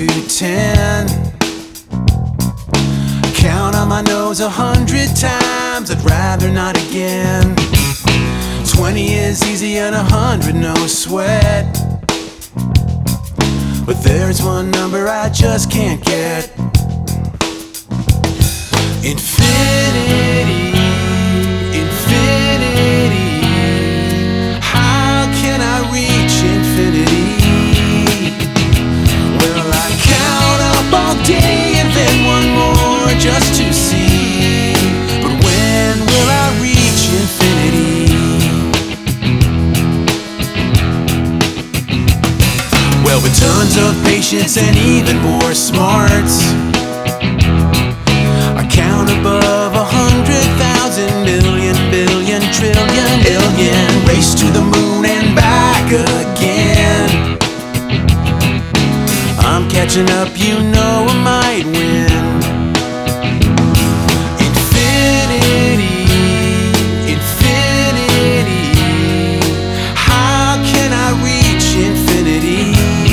to 10. Count on my nose 100 times, I'd rather not again. 20 is easy and 100 no sweat. But there's one number I just can't get. Infinity, infinity. How can I reach infinity? Well, I count up all day and then one more just to see. But when will I reach infinity? Well, with tons of patience and even more smarts, I count above 100,000 million, billion, trillion, billion. Race to the moon and back again. I'm catching up, you know I might win. Infinity, infinity. How can I reach infinity?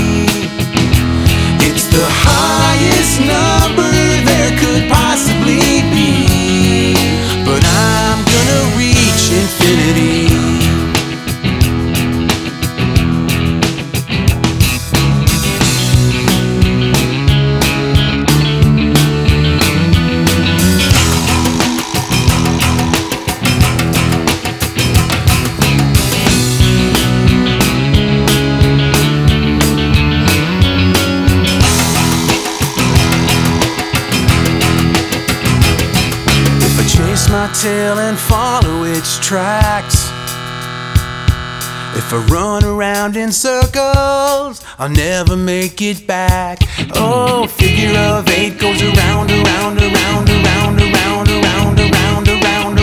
It's the highest number there could possibly be, but I'm gonna reach infinity. Chase my tail and follow its tracks. If I run around in circles, I'll never make it back. Oh, figure of 8 goes around, around, around, around, around, around, around, around, around.